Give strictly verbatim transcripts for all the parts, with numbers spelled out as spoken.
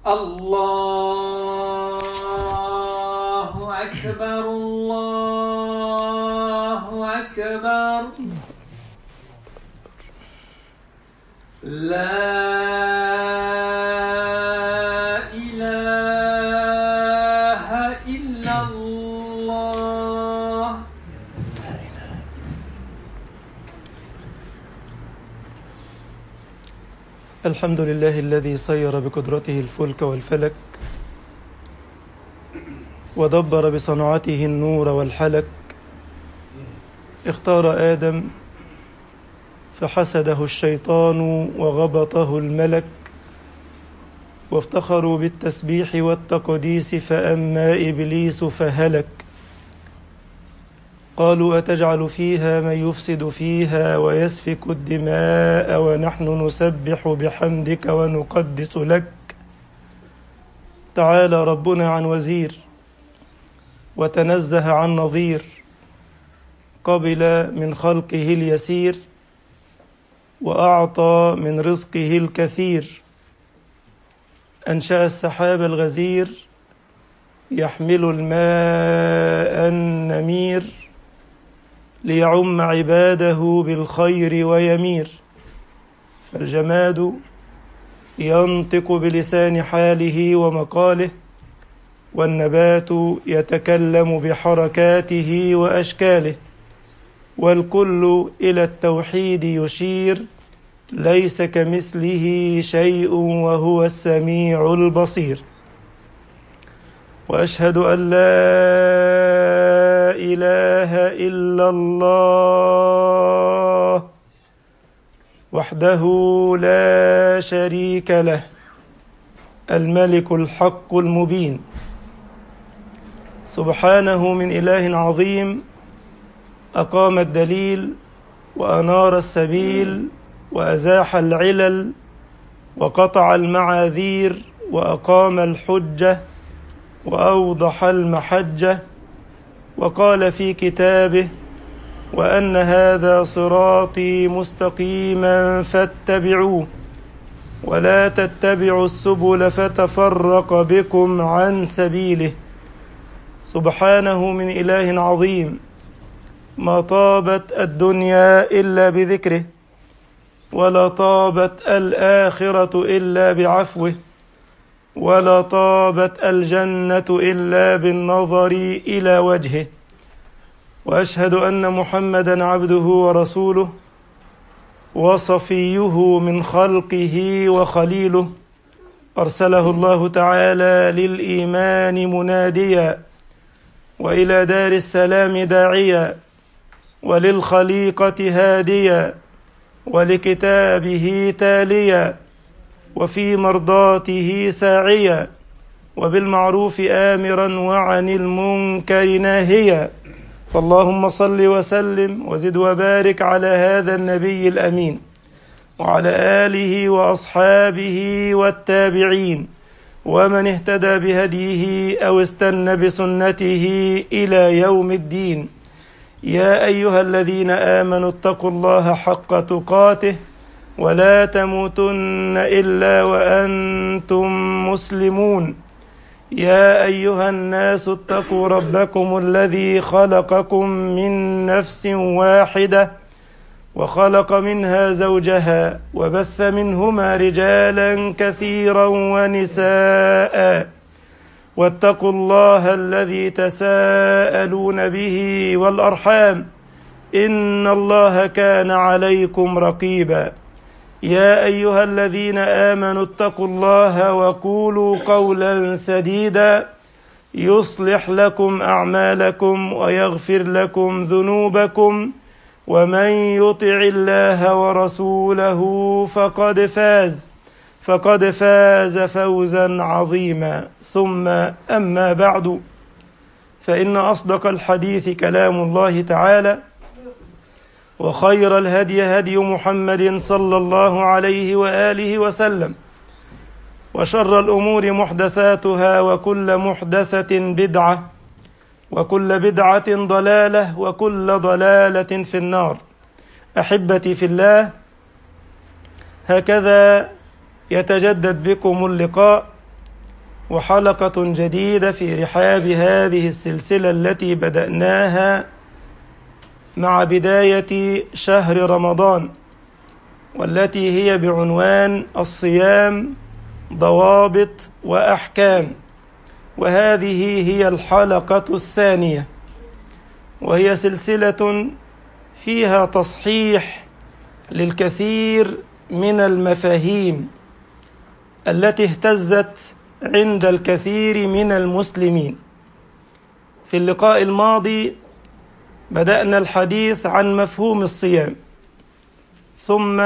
الله أكبر الله أكبر لا إله إلا الله. الحمد لله الذي سير بقدرته الفلك والفلك ودبر بصنعته النور والحلك. اختار آدم فحسده الشيطان وغبطه الملك، وافتخروا بالتسبيح والتقديس فأما إبليس فهلك. قالوا أتجعل فيها من يفسد فيها ويسفك الدماء ونحن نسبح بحمدك ونقدس لك. تعالى ربنا عن وزير وتنزه عن نظير، قبل من خلقه اليسير وأعطى من رزقه الكثير. أنشأ السحاب الغزير يحمل الماء النمير ليعم عباده بالخير ويمير. فالجماد ينطق بلسان حاله ومقاله، والنبات يتكلم بحركاته وأشكاله، والكل إلى التوحيد يشير، ليس كمثله شيء وهو السميع البصير. وأشهد أن لا إله إلا الله وحده لا شريك له، الملك الحق المبين، سبحانه من إله عظيم أقام الدليل وأنار السبيل وأزاح العلل وقطع المعاذير وأقام الحجة وأوضح المحجة. وقال في كتابه: وأن هذا صراطي مستقيما فاتبعوه ولا تتبعوا السبل فتفرق بكم عن سبيله. سبحانه من إله عظيم ما طابت الدنيا إلا بذكره، ولا طابت الآخرة إلا بعفوه، ولا طابت الجنة إلا بالنظر إلى وجهه. وأشهد أن محمدا عبده ورسوله وصفيه من خلقه وخليله، أرسله الله تعالى للإيمان مناديا، وإلى دار السلام داعيا، وللخليقة هاديا، ولكتابه تاليا، وفي مرضاته ساعيا، وبالمعروف آمرا وعن المنكر ناهيا. فاللهم صل وسلم وزد وبارك على هذا النبي الأمين وعلى آله وأصحابه والتابعين ومن اهتدى بهديه أو استنى بسنته إلى يوم الدين. يا أيها الذين آمنوا اتقوا الله حق تقاته ولا تموتن إلا وأنتم مسلمون. يا أيها الناس اتقوا ربكم الذي خلقكم من نفس واحدة وخلق منها زوجها وبث منهما رجالا كثيرا ونساء، واتقوا الله الذي تساءلون به والأرحام إن الله كان عليكم رقيبا. يا أيها الذين آمنوا اتقوا الله وقولوا قولا سديدا يصلح لكم أعمالكم ويغفر لكم ذنوبكم، ومن يطع الله ورسوله فقد فاز فقد فاز فوزا عظيما. ثم أما بعد، فإن أصدق الحديث كلام الله تعالى، وخير الهدي هدي محمد صلى الله عليه وآله وسلم، وشر الأمور محدثاتها، وكل محدثة بدعة، وكل بدعة ضلالة، وكل ضلالة في النار. أحبتي في الله، هكذا يتجدد بكم اللقاء وحلقة جديدة في رحاب هذه السلسلة التي بدأناها مع بداية شهر رمضان، والتي هي بعنوان الصيام ضوابط وأحكام. وهذه هي الحلقة الثانية، وهي سلسلة فيها تصحيح للكثير من المفاهيم التي اهتزت عند الكثير من المسلمين. في اللقاء الماضي بدأنا الحديث عن مفهوم الصيام، ثم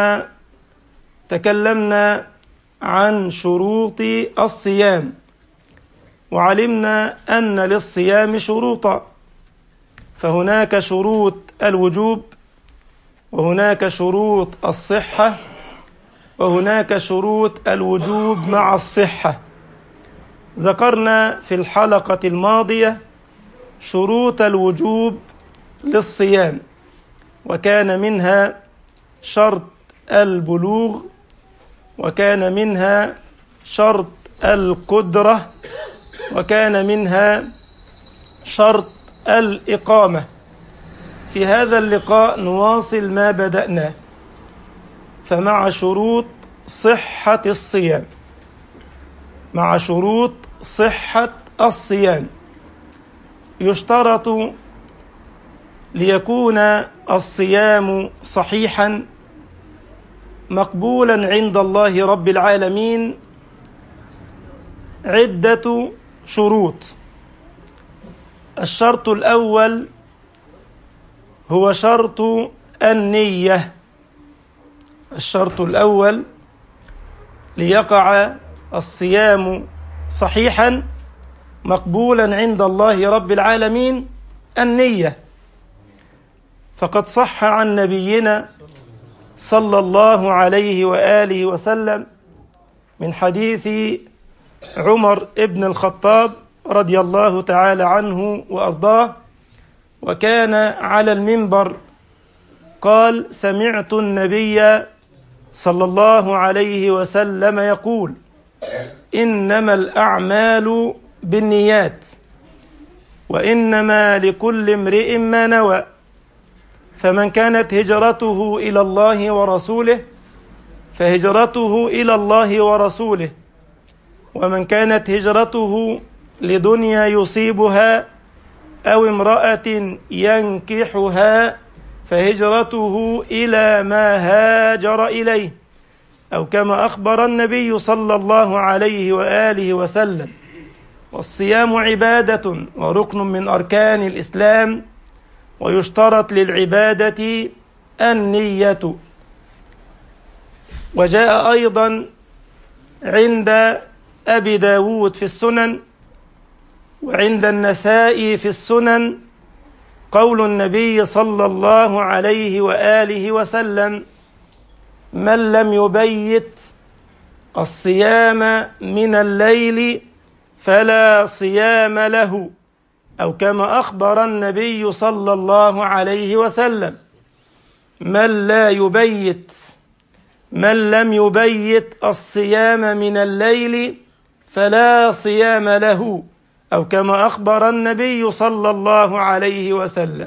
تكلمنا عن شروط الصيام، وعلمنا أن للصيام شروطا، فهناك شروط الوجوب، وهناك شروط الصحة، وهناك شروط الوجوب مع الصحة. ذكرنا في الحلقة الماضية شروط الوجوب للصيام، وكان منها شرط البلوغ، وكان منها شرط القدرة، وكان منها شرط الإقامة. في هذا اللقاء نواصل ما بدأناه، فمع شروط صحة الصيام مع شروط صحة الصيام يشترط ليكون الصيام صحيحا مقبولا عند الله رب العالمين عدة شروط. الشرط الأول هو شرط النية. الشرط الأول ليقع الصيام صحيحا مقبولا عند الله رب العالمين النية، فقد صح عن نبينا صلى الله عليه وآله وسلم من حديث عمر ابن الخطاب رضي الله تعالى عنه وأرضاه، وكان على المنبر قال: سمعت النبي صلى الله عليه وسلم يقول: إنما الأعمال بالنيات، وإنما لكل امرئ ما نوى، فمن كانت هجرته إلى الله ورسوله فهجرته إلى الله ورسوله، ومن كانت هجرته لدنيا يصيبها أو امرأة ينكحها فهجرته إلى ما هاجر إليه، أو كما أخبر النبي صلى الله عليه وآله وسلم. والصيام عبادة وركن من أركان الإسلام، ويشترط للعبادة النية. وجاء أيضا عند أبي داود في السنن، وعند النسائي في السنن، قول النبي صلى الله عليه وآله وسلم: من لم يبيت الصيام من الليل فلا صيام له، أو كما أخبر النبي صلى الله عليه وسلم: من لا يبيت من لم يبيت الصيام من الليل فلا صيام له، أو كما أخبر النبي صلى الله عليه وسلم.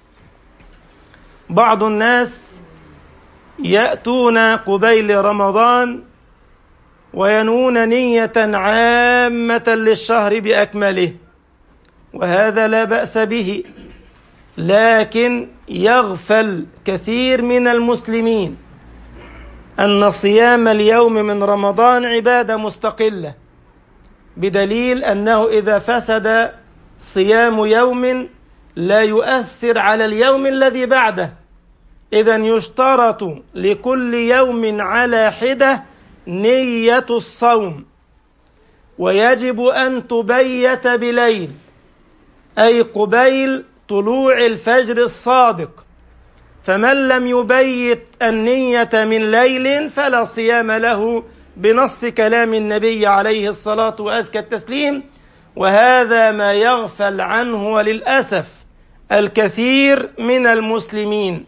بعض الناس يأتون قبيل رمضان وينوون نية عامة للشهر بأكمله، وهذا لا بأس به، لكن يغفل كثير من المسلمين أن صيام اليوم من رمضان عبادة مستقلة، بدليل أنه إذا فسد صيام يوم لا يؤثر على اليوم الذي بعده. إذن يشترط لكل يوم على حدة نية الصوم، ويجب أن تبيت بليل، أي قبيل طلوع الفجر الصادق. فمن لم يبيت النية من ليل فلا صيام له، بنص كلام النبي عليه الصلاة وأزكى التسليم. وهذا ما يغفل عنه وللأسف الكثير من المسلمين،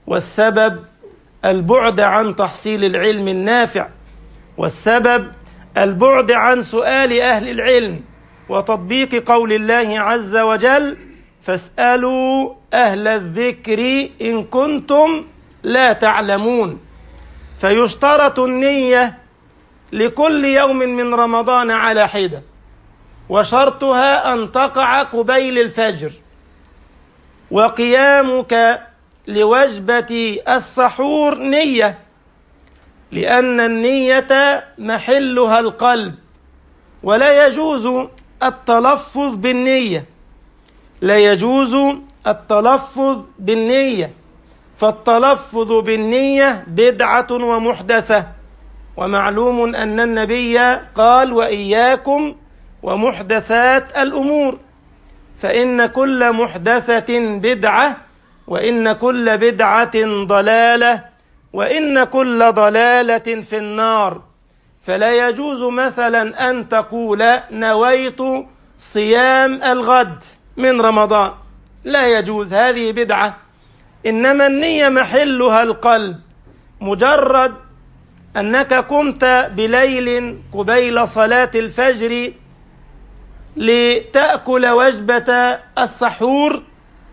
والسبب البعد عن تحصيل العلم النافع، والسبب البعد عن سؤال أهل العلم وتطبيق قول الله عز وجل: فاسألوا أهل الذكر إن كنتم لا تعلمون. فيشترط النية لكل يوم من رمضان على حدة، وشرطها أن تقع قبيل الفجر. وقيامك لوجبة السحور نية، لأن النية محلها القلب، ولا يجوز التلفظ بالنية، لا يجوز التلفظ بالنية، فالتلفظ بالنية بدعة ومحدثة. ومعلوم أن النبي قال: وإياكم ومحدثات الأمور، فإن كل محدثة بدعة، وإن كل بدعة ضلالة، وإن كل ضلالة في النار. فلا يجوز مثلا أن تقول: نويت صيام الغد من رمضان، لا يجوز، هذه بدعة. إنما النية محلها القلب، مجرد أنك قمت بليل قبيل صلاة الفجر لتأكل وجبة السحور،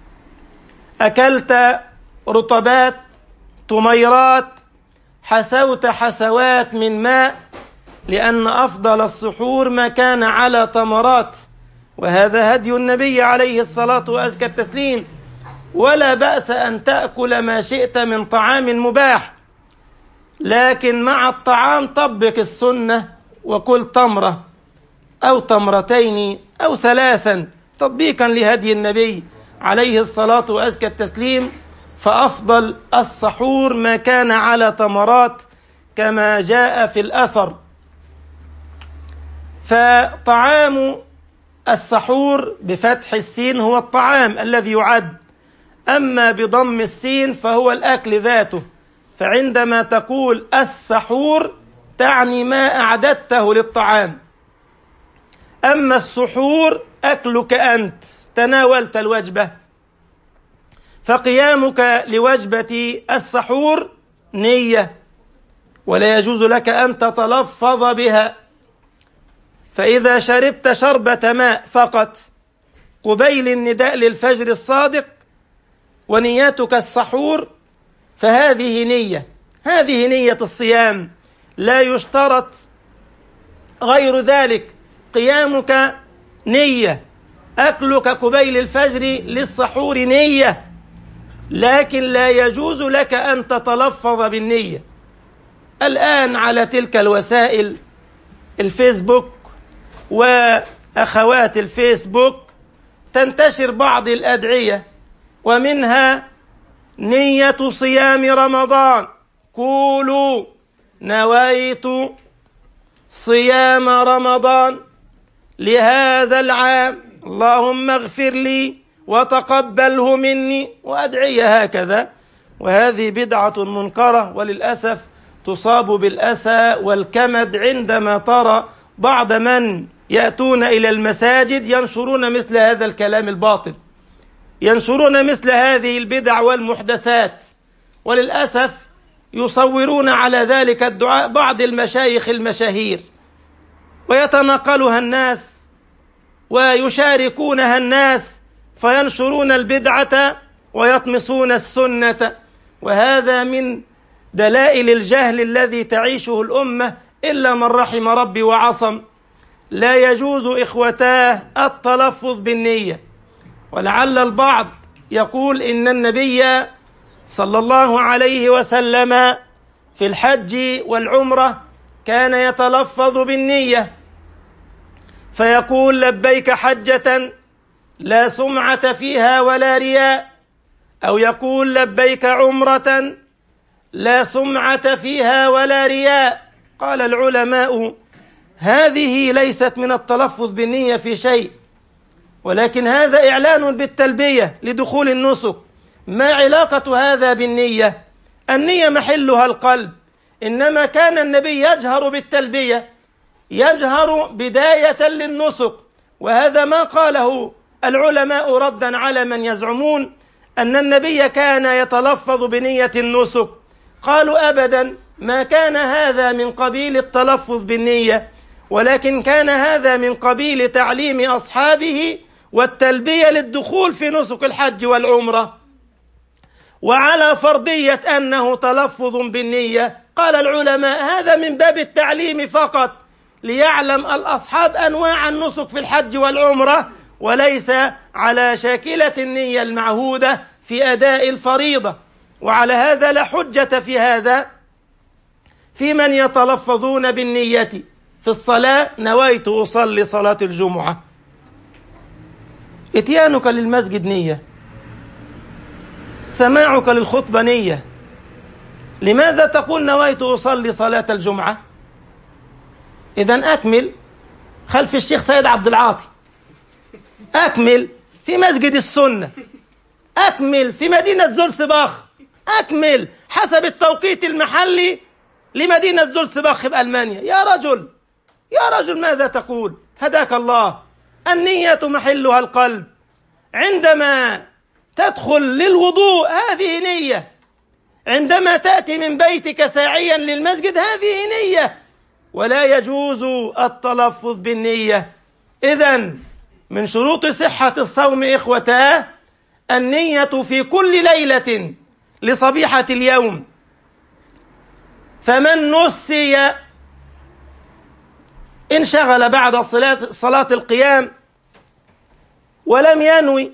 أكلت رطبات، تميرات، حسوت حسوات من ماء، لأن أفضل السحور ما كان على تمرات، وهذا هدي النبي عليه الصلاة وأزكى التسليم. ولا بأس أن تأكل ما شئت من طعام مباح، لكن مع الطعام طبق السنة وكل تمرة أو تمرتين أو ثلاثا تطبيقا لهدي النبي عليه الصلاة وأزكى التسليم. فأفضل السحور ما كان على تمرات كما جاء في الأثر. فطعام السحور بفتح السين هو الطعام الذي يعد، أما بضم السين فهو الأكل ذاته. فعندما تقول السحور تعني ما أعددته للطعام، أما السحور أكلك أنت، تناولت الوجبة. فقيامك لوجبة السحور نية، ولا يجوز لك أن تتلفظ بها. فإذا شربت شربة ماء فقط قبيل النداء للفجر الصادق ونيتك السحور، فهذه نية، هذه نية الصيام، لا يشترط غير ذلك. قيامك نية، أكلك قبيل الفجر للسحور نية، لكن لا يجوز لك أن تتلفظ بالنية. الآن على تلك الوسائل، الفيسبوك وأخوات الفيسبوك، تنتشر بعض الأدعية، ومنها نية صيام رمضان. قولوا: نويت صيام رمضان لهذا العام، اللهم اغفر لي وتقبله مني، وأدعية هكذا. وهذه بدعة منكرة، وللأسف تصاب بالأسى والكمد عندما ترى بعض من يأتون إلى المساجد ينشرون مثل هذا الكلام الباطل، ينشرون مثل هذه البدع والمحدثات، وللأسف يصورون على ذلك الدعاء بعض المشايخ المشاهير ويتناقلها الناس ويشاركونها الناس، فينشرون البدعة ويطمسون السنة. وهذا من دلائل الجهل الذي تعيشه الأمة، إلا من رحم ربي وعصم. لا يجوز إخوتاه التلفظ بالنية. ولعل البعض يقول إن النبي صلى الله عليه وسلم في الحج والعمرة كان يتلفظ بالنية، فيقول: لبيك حجة لا سمعة فيها ولا رياء، أو يقول: لبيك عمرة لا سمعة فيها ولا رياء. قال العلماء: هذه ليست من التلفظ بالنية في شيء، ولكن هذا إعلان بالتلبية لدخول النسك. ما علاقة هذا بالنية؟ النية محلها القلب، إنما كان النبي يجهر بالتلبية، يجهر بداية للنسك. وهذا ما قاله العلماء ردا على من يزعمون أن النبي كان يتلفظ بنية النسك. قالوا: أبدا، ما كان هذا من قبيل التلفظ بالنية، ولكن كان هذا من قبيل تعليم أصحابه والتلبية للدخول في نسك الحج والعمرة. وعلى فرضية أنه تلفظ بالنية قال العلماء هذا من باب التعليم فقط، ليعلم الأصحاب أنواع النسك في الحج والعمرة، وليس على شاكلة النية المعهودة في أداء الفريضة. وعلى هذا لا حجة في هذا في من يتلفظون بالنية في الصلاة: نويت أصلي صلاة الجمعة. إتيانك للمسجد نية، سماعك للخطبة نية. لماذا تقول نويت أصلي صلاة الجمعة؟ إذن أكمل خلف الشيخ سيد عبد العاطي، أكمل في مسجد السنة، أكمل في مدينة زولسباخ، أكمل حسب التوقيت المحلي لمدينة زولسباخ بألمانيا. يا رجل يا رجل ماذا تقول؟ هداك الله. النية محلها القلب. عندما تدخل للوضوء هذه نية، عندما تأتي من بيتك ساعيا للمسجد هذه نية، ولا يجوز التلفظ بالنية. إذن من شروط صحة الصوم إخوتاه النية في كل ليلة لصبيحة اليوم. فمن نسي انشغل بعد صلاة, صلاة القيام ولم ينوي،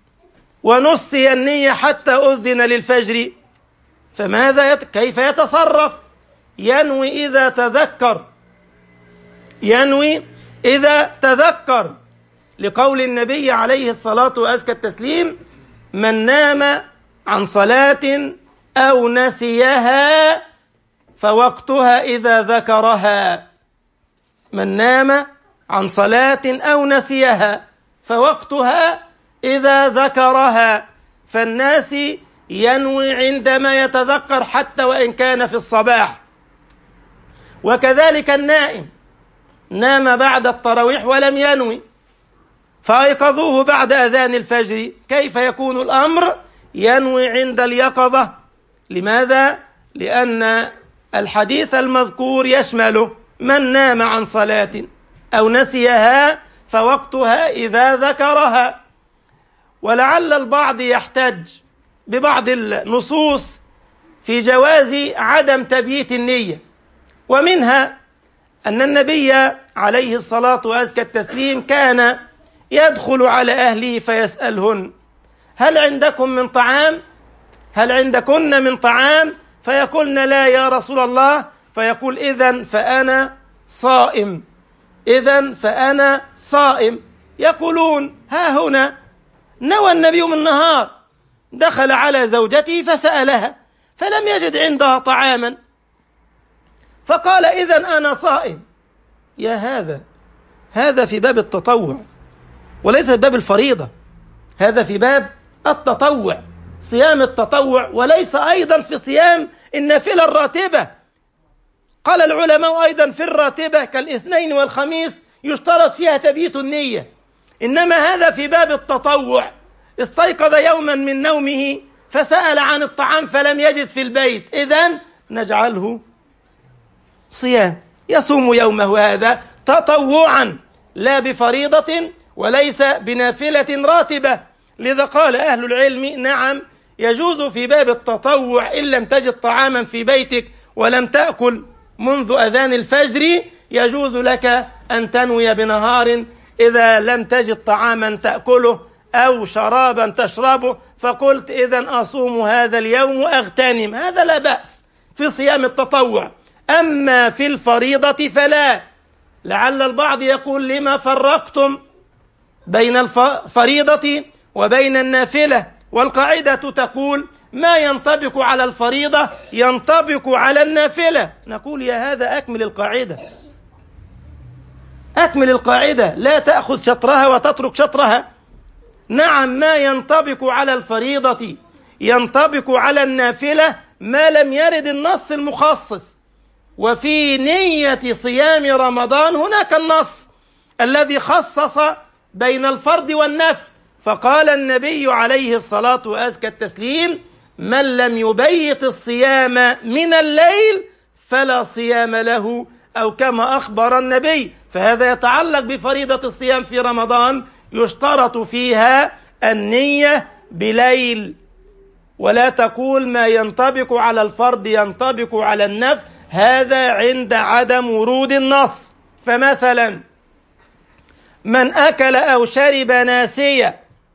ونسي النية حتى أذن للفجر، فماذا يت... كيف يتصرف؟ ينوي إذا تذكر، ينوي إذا تذكر، لقول النبي عليه الصلاة وأزكى التسليم: من نام عن صلاة أو نسيها فوقتها إذا ذكرها. من نام عن صلاة أو نسيها فوقتها إذا ذكرها. فالناس ينوي عندما يتذكر حتى وإن كان في الصباح. وكذلك النائم نام بعد التراويح ولم ينوي فأيقظوه بعد أذان الفجر، كيف يكون الأمر؟ ينوي عند اليقظة. لماذا؟ لأن الحديث المذكور يشمله: من نام عن صلاة أو نسيها فوقتها إذا ذكرها. ولعل البعض يحتج ببعض النصوص في جواز عدم تبييت النية، ومنها أن النبي عليه الصلاة وأزكى التسليم كان يدخل على أهله فيسألهن: هل عندكم من طعام؟ هل عندكن من طعام؟ فيقولن: لا يا رسول الله. فيقول: إذن فأنا صائم، إذن فأنا صائم. يقولون: ها هنا نوى النبي من النهار، دخل على زوجته فسألها فلم يجد عندها طعاما فقال: إذن أنا صائم. يا هذا هذا في باب التطوع وليس في باب الفريضة، هذا في باب التطوع، صيام التطوع، وليس أيضا في صيام النافلة الراتبة. قال العلماء أيضا في الراتبة كالاثنين والخميس يشترط فيها تبييت النية، إنما هذا في باب التطوع. استيقظ يوما من نومه فسأل عن الطعام فلم يجد في البيت، إذن نجعله صيام، يصوم يومه هذا تطوعا لا بفريضة وليس بنافلة راتبة. لذا قال أهل العلم: نعم يجوز في باب التطوع إن لم تجد طعاما في بيتك ولم تأكل منذ أذان الفجر، يجوز لك أن تنوي بنهار إذا لم تجد طعاما تأكله أو شرابا تشربه، فقلت إذن أصوم هذا اليوم وأغتنم، هذا لا بأس في صيام التطوع. أما في الفريضة فلا. لعل البعض يقول: لما فرقتم بين الفريضة وبين النافلة؟ والقاعدة تقول: ما ينطبق على الفريضة ينطبق على النافلة. نقول: يا هذا أكمل القاعدة، أكمل القاعدة، لا تأخذ شطرها وتترك شطرها. نعم ما ينطبق على الفريضة ينطبق على النافلة ما لم يرد النص المخصص. وفي نية صيام رمضان هناك النص الذي خصص بين الفرض والنفل، فقال النبي عليه الصلاة وأزكى التسليم: من لم يبيت الصيام من الليل فلا صيام له. أو كما أخبر النبي. فهذا يتعلق بفريضة الصيام في رمضان، يشترط فيها النية بليل، ولا تقول ما ينطبق على الفرض ينطبق على النفل، هذا عند عدم ورود النص. فمثلا من أكل أو شرب ناسيا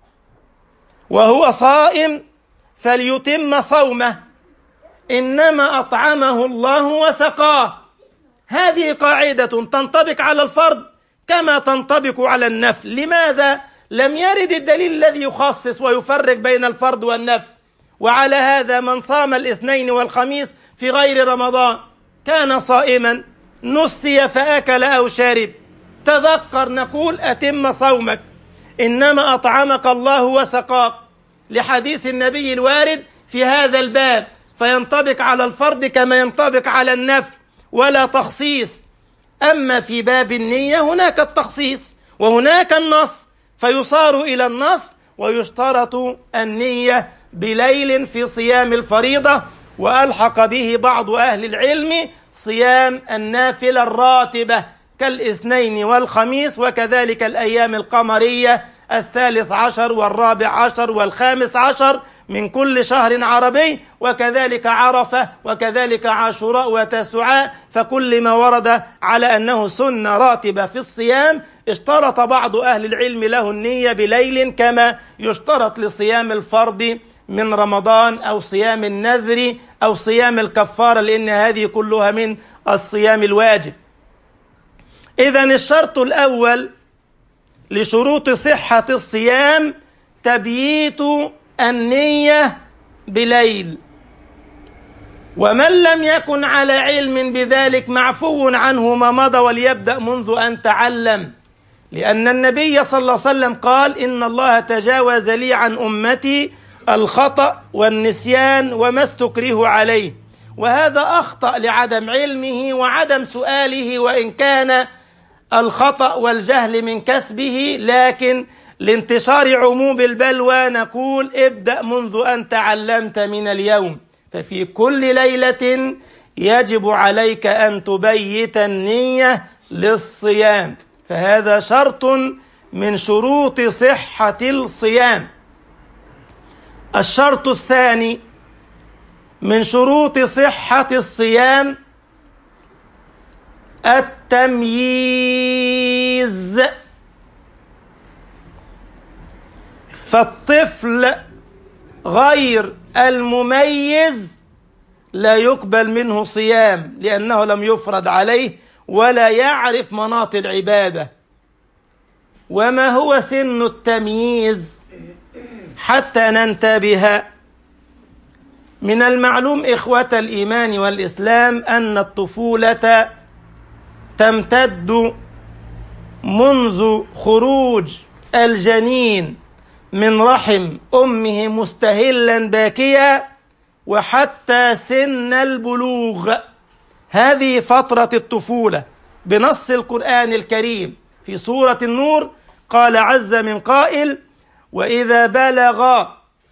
وهو صائم فليتم صومه، إنما أطعمه الله وسقاه. هذه قاعدة تنطبق على الفرض كما تنطبق على النفل. لماذا لم يرد الدليل الذي يخصص ويفرق بين الفرض والنفل؟ وعلى هذا من صام الاثنين والخميس في غير رمضان كان صائما، نسي فأكل أو شرب، تذكر، نقول أتم صومك، إنما أطعمك الله وسقاك، لحديث النبي الوارد في هذا الباب، فينطبق على الفرض كما ينطبق على النفل ولا تخصيص. أما في باب النية هناك التخصيص وهناك النص، فيصار إلى النص ويشترط النية بليل في صيام الفريضة. وألحق به بعض أهل العلم صيام النافلة الراتبة كالاثنين والخميس، وكذلك الأيام القمرية الثالث عشر والرابع عشر والخامس عشر من كل شهر عربي، وكذلك عرفة وكذلك عاشوراء وتسعاء. فكل ما ورد على أنه سنة راتبة في الصيام اشترط بعض أهل العلم له النية بليل كما يشترط لصيام الفرض من رمضان أو صيام النذر أو صيام الكفارة، لأن هذه كلها من الصيام الواجب. إذن الشرط الأول لشروط صحة الصيام تبييت النية بليل، ومن لم يكن على علم بذلك معفو عنه ما مضى وليبدأ منذ أن تعلم، لأن النبي صلى الله عليه وسلم قال إن الله تجاوز لي عن أمتي الخطأ والنسيان وما استكره عليه. وهذا أخطأ لعدم علمه وعدم سؤاله، وإن كان الخطأ والجهل من كسبه، لكن لانتشار عموم البلوى نقول ابدأ منذ أن تعلمت من اليوم. ففي كل ليلة يجب عليك أن تبيت النية للصيام، فهذا شرط من شروط صحة الصيام. الشرط الثاني من شروط صحة الصيام التمييز. فالطفل غير المميز لا يقبل منه صيام، لأنه لم يفرض عليه ولا يعرف مناط العبادة. وما هو سن التمييز حتى ننتبه؟ من المعلوم إخوة الإيمان والإسلام أن الطفولة تمتد منذ خروج الجنين من رحم أمه مستهلا باكيا وحتى سن البلوغ. هذه فترة الطفولة بنص القرآن الكريم في سورة النور. قال عز من قائل: وإذا بلغ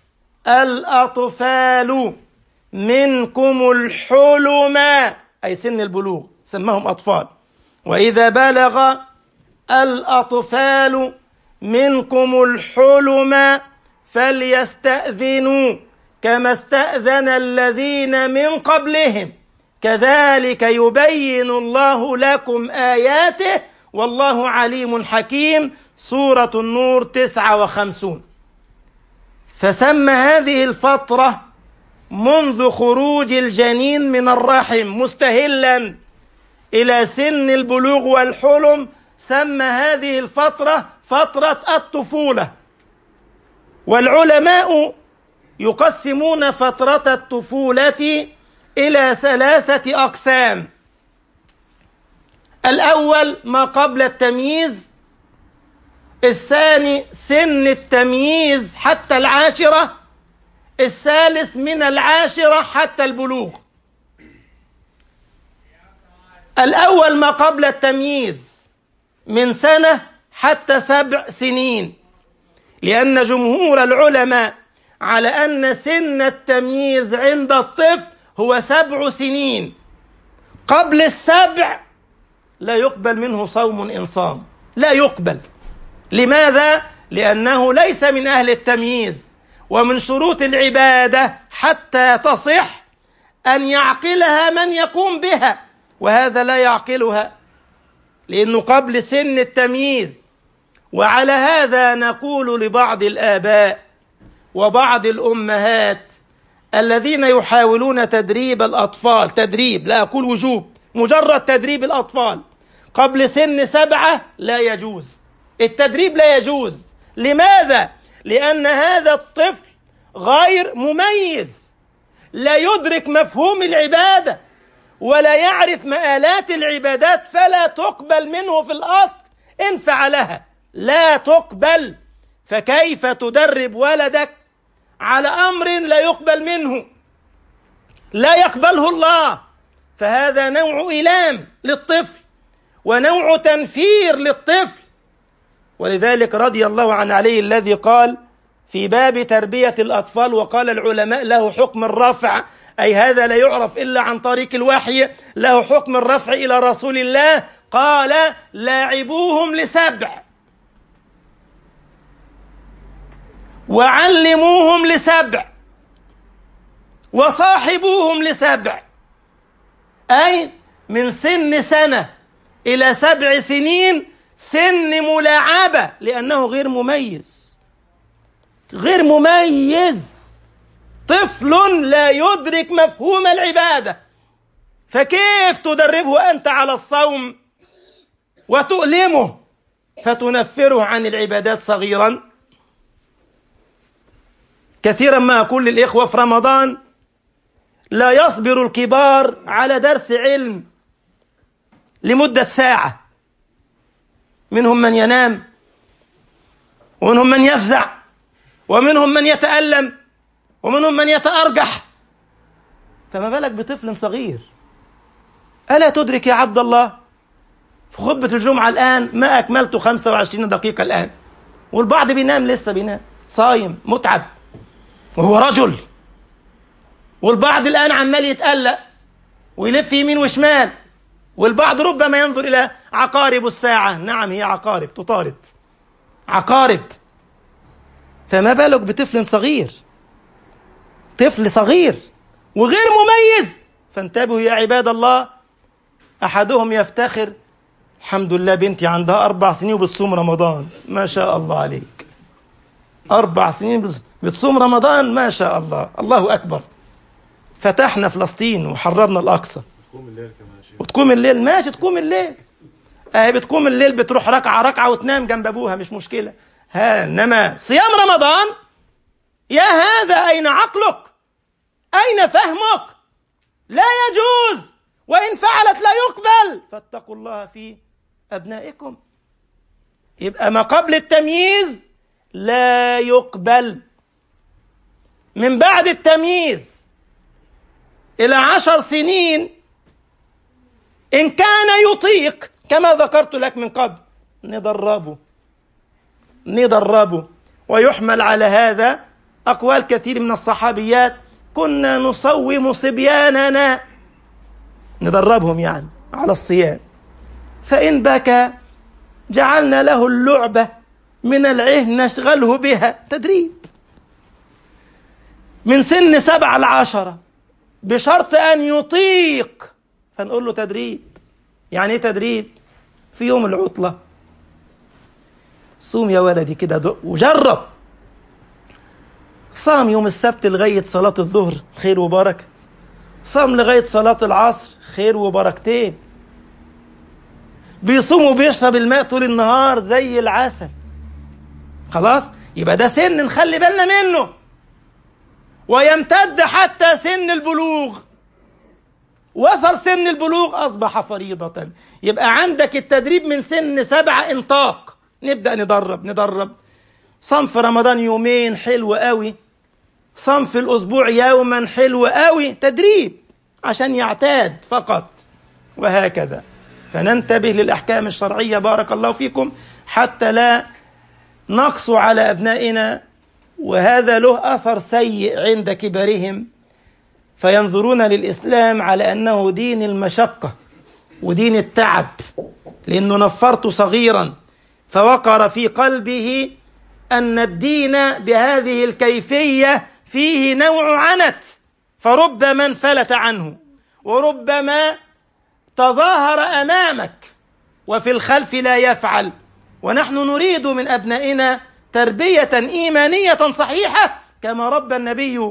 الأطفال منكم الحلم، أي سن البلوغ، سماهم أطفال. وإذا بلغ الأطفال منكم الحلم فليستأذنوا كما استأذن الذين من قبلهم كذلك يبين الله لكم آياته والله عليم حكيم. سورة النور تسعة وخمسون. فسمى هذه الفترة منذ خروج الجنين من الرحم مستهلا إلى سن البلوغ والحلم، سمى هذه الفترة فترة الطفولة. والعلماء يقسمون فترة الطفولة إلى ثلاثة أقسام. الأول ما قبل التمييز، الثاني سن التمييز حتى العاشرة، الثالث من العاشرة حتى البلوغ. الأول ما قبل التمييز من سنة حتى سبع سنين، لأن جمهور العلماء على أن سن التمييز عند الطفل هو سبع سنين. قبل السبع لا يقبل منه صوم إن صام، لا يقبل. لماذا؟ لأنه ليس من أهل التمييز. ومن شروط العبادة حتى تصح أن يعقلها من يقوم بها، وهذا لا يعقلها لأنه قبل سن التمييز. وعلى هذا نقول لبعض الآباء وبعض الأمهات الذين يحاولون تدريب الأطفال، تدريب لا أقول وجوب، مجرد تدريب الأطفال قبل سن سبعة، لا يجوز. التدريب لا يجوز. لماذا؟ لأن هذا الطفل غير مميز، لا يدرك مفهوم العبادة ولا يعرف مآلات العبادات، فلا تقبل منه في الأصل. إن فعلها لا تقبل. فكيف تدرب ولدك على أمر لا يقبل منه، لا يقبله الله؟ فهذا نوع إيلام للطفل ونوع تنفير للطفل. ولذلك رضي الله عن علي الذي قال في باب تربية الأطفال، وقال العلماء له حكم الرفع، أي هذا لا يعرف إلا عن طريق الوحي، له حكم الرفع إلى رسول الله، قال: لاعبوهم لسبع وعلموهم لسبع وصاحبوهم لسبع. أي من سن سنة إلى سبع سنين سن ملاعبة، لأنه غير مميز، غير مميز، طفل لا يدرك مفهوم العبادة. فكيف تدربه أنت على الصوم وتؤلمه فتنفره عن العبادات صغيرا؟ كثيرا ما أقول للإخوة في رمضان: لا يصبر الكبار على درس علم لمدة ساعة، منهم من ينام ومنهم من يفزع ومنهم من يتألم ومنهم من يتأرجح، فما بالك بطفل صغير؟ ألا تدرك يا عبد الله في خطبة الجمعة الآن ما أكملت خمسة وعشرين دقيقة الآن، والبعض بينام، لسه بينام، صايم متعب وهو رجل، والبعض الآن عمال يتقلق ويلف يمين وشمال، والبعض ربما ينظر إلى عقارب الساعة. نعم، هي عقارب تطارد، عقارب. فما بالك بطفل صغير، طفل صغير وغير مميز. فانتبهوا يا عباد الله. أحدهم يفتخر: الحمد لله بنتي عندها أربع سنين وبتصوم رمضان، ما شاء الله عليك، أربع سنين بتصوم رمضان، ما شاء الله، الله أكبر. فتحنا فلسطين وحررنا الأقصى. تقوم الليل كمان شيء. وتقوم الليل، ماشي، تقوم الليل. اهي بتقوم الليل، بتروح ركعة ركعة وتنام جنب أبوها، مش مشكلة. ها، إنما صيام رمضان، يا هذا أين عقلك؟ أين فهمك؟ لا يجوز، وإن فعلت لا يقبل. فاتقوا الله في أبنائكم. يبقى ما قبل التمييز لا يقبل. من بعد التمييز إلى عشر سنين إن كان يطيق كما ذكرت لك من قبل ندربه ندربه ويحمل على هذا أقوال كثير من الصحابيات: كنا نصوم صبياننا، ندربهم يعني على الصيام، فإن بكى جعلنا له اللعبة من العهن نشغله بها. تدريب من سن سبعة لعشرة بشرط أن يطيق، فنقول له تدريب. يعني ايه تدريب؟ في يوم العطلة صوم يا ولدي كده وجرب. صام يوم السبت لغاية صلاة الظهر، خير وبركة. صام لغاية صلاة العصر، خير وبركتين. بيصوم وبيشرب الماء طول النهار زي العسل. خلاص، يبقى ده سن نخلي بالنا منه، ويمتد حتى سن البلوغ. وصل سن البلوغ أصبح فريضة. يبقى عندك التدريب من سن سبعة انطاق، نبدأ ندرب ندرب. صام في رمضان يومين، حلو قوي. صام في الأسبوع يوما، حلو قوي. تدريب عشان يعتاد فقط، وهكذا. فننتبه للأحكام الشرعية بارك الله فيكم، حتى لا نقص على أبنائنا، وهذا له أثر سيء عند كبرهم، فينظرون للإسلام على أنه دين المشقة ودين التعب، لأنه نفرت صغيرا فوقر في قلبه أن الدين بهذه الكيفية فيه نوع عنت، فربما انفلت عنه وربما تظاهر أمامك وفي الخلف لا يفعل. ونحن نريد من أبنائنا تربية إيمانية صحيحة كما ربى النبي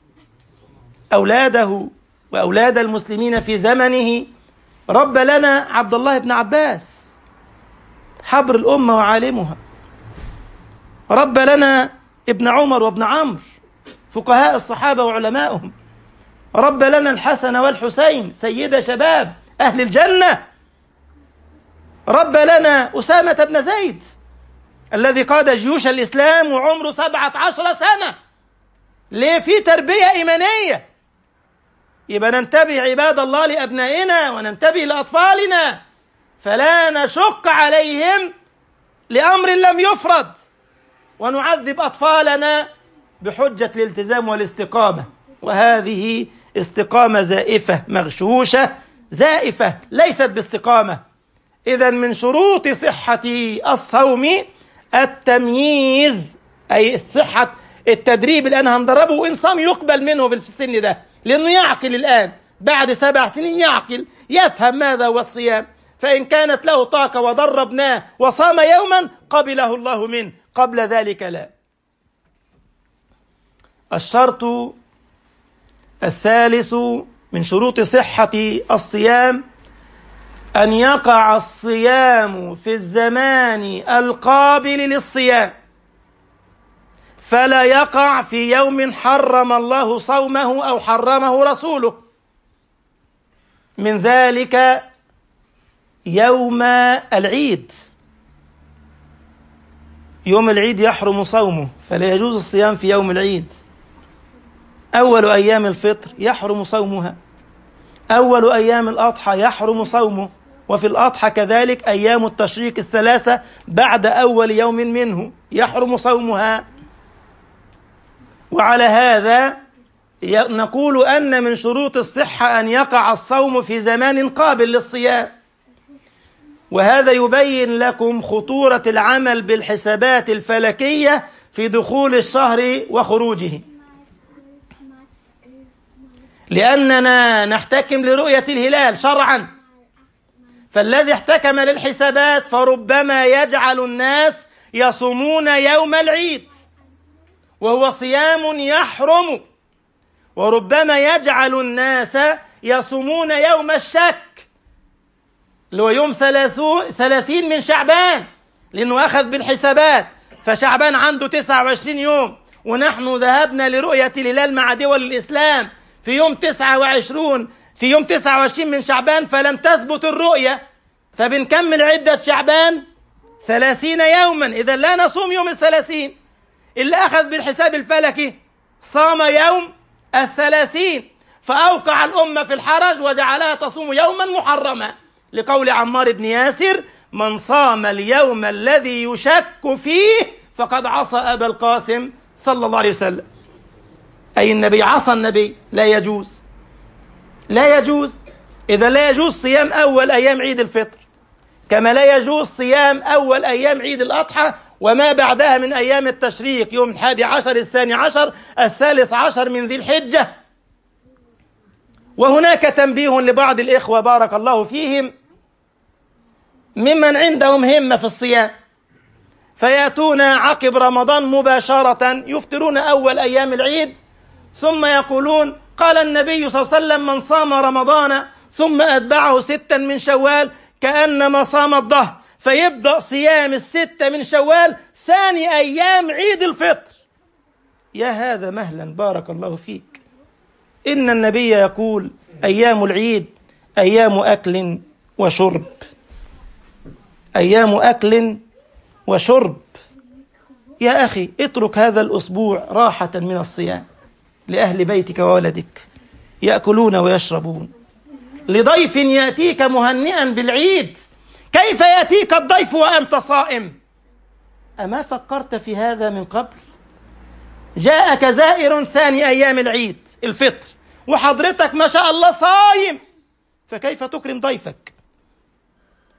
أولاده وأولاد المسلمين في زمنه. ربى لنا عبد الله بن عباس حبر الأمة وعالمها، ربى لنا ابن عمر وابن عمرو فقهاء الصحابة وعلمائهم، ربى لنا الحسن والحسين سيد شباب أهل الجنة، ربى لنا أسامة بن زيد الذي قاد جيوش الإسلام وعمره سبعة عشر سنة. ليه؟ في تربية إيمانية. يبقى ننتبه عباد الله لأبنائنا وننتبه لأطفالنا، فلا نشق عليهم لأمر لم يفرض ونعذب أطفالنا بحجة الالتزام والاستقامة، وهذه استقامة زائفة مغشوشة زائفة ليست باستقامة. إذن من شروط صحة الصوم التمييز، أي صحة التدريب. الآن هندربه وإن صام يقبل منه في السن ده، لأنه يعقل الآن بعد سبع سنين، يعقل يفهم ماذا هو الصيام. فإن كانت له طاقة ودربناه وصام يوما قبله الله منه، قبل ذلك لا. الشرط الثالث من شروط صحة الصيام أن يقع الصيام في الزمان القابل للصيام، فلا يقع في يوم حرم الله صومه أو حرمه رسوله. من ذلك يوم العيد، يوم العيد يحرم صومه فلا يجوز الصيام في يوم العيد. أول أيام الفطر يحرم صومها، أول أيام الأضحى يحرم صومه، وفي الأضحى كذلك أيام التشريق الثلاثة بعد أول يوم منه يحرم صومها. وعلى هذا نقول أن من شروط الصحة أن يقع الصوم في زمان قابل للصيام، وهذا يبين لكم خطورة العمل بالحسابات الفلكية في دخول الشهر وخروجه، لأننا نحتكم لرؤية الهلال شرعا، فالذي احتكم للحسابات فربما يجعل الناس يصومون يوم العيد وهو صيام يحرم، وربما يجعل الناس يصومون يوم الشك اللي هو يوم ثلاثين من شعبان، لأنه أخذ بالحسابات، فشعبان عنده تسعة وعشرين يوم، ونحن ذهبنا لرؤية الهلال مع دول الإسلام في يوم تسعة وعشرين في يوم تسعة وعشرين من شعبان، فلم تثبت الرؤية، فبنكمل عدة شعبان ثلاثين يوما. إذا لا نصوم يوم الثلاثين، اللي أخذ بالحساب الفلكي صام يوم الثلاثين، فأوقع الأمة في الحرج وجعلها تصوم يوما محرما، لقول عمار بن ياسر: من صام اليوم الذي يشك فيه فقد عصى أبا القاسم صلى الله عليه وسلم. أي النبي عصى النبي، لا يجوز لا يجوز. إذا لا يجوز صيام أول أيام عيد الفطر، كما لا يجوز صيام أول أيام عيد الأضحى وما بعدها من أيام التشريق، يوم الحادي عشر، الثاني عشر، الثالث عشر من ذي الحجة. وهناك تنبيه لبعض الإخوة بارك الله فيهم ممن عندهم همة في الصيام، فيأتون عقب رمضان مباشرة يفطرون أول أيام العيد، ثم يقولون: قال النبي صلى الله عليه وسلم: من صام رمضان ثم أتبعه ستا من شوال كأنما صام الدهر، فيبدأ صيام الستة من شوال ثاني أيام عيد الفطر. يا هذا مهلا بارك الله فيك، إن النبي يقول: أيام العيد أيام أكل وشرب، أيام أكل وشرب. يا أخي اترك هذا الأسبوع راحة من الصيام لأهل بيتك وولدك، يأكلون ويشربون. لضيف يأتيك مهنئا بالعيد، كيف يأتيك الضيف وأنت صائم؟ أما فكرت في هذا من قبل؟ جاءك زائر ثاني أيام العيد الفطر وحضرتك ما شاء الله صايم، فكيف تكرم ضيفك؟